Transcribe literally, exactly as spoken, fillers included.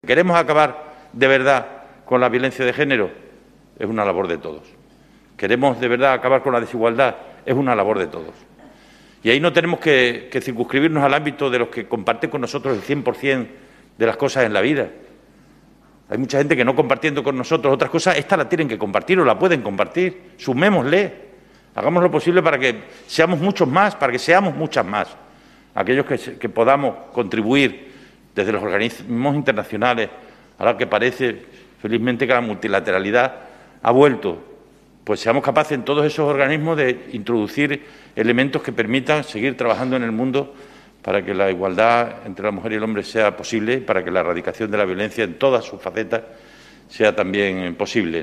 ¿Queremos acabar de verdad con la violencia de género? Es una labor de todos. ¿Queremos de verdad acabar con la desigualdad? Es una labor de todos. Y ahí no tenemos que, que circunscribirnos al ámbito de los que comparten con nosotros el cien por cien de las cosas en la vida. Hay mucha gente que no compartiendo con nosotros otras cosas, esta la tienen que compartir o la pueden compartir. Sumémosle, hagamos lo posible para que seamos muchos más, para que seamos muchas más. Aquellos que, que podamos contribuir desde los organismos internacionales, ahora que parece, felizmente, que la multilateralidad ha vuelto, pues seamos capaces en todos esos organismos de introducir elementos que permitan seguir trabajando en el mundo para que la igualdad entre la mujer y el hombre sea posible, para que la erradicación de la violencia en todas sus facetas sea también posible.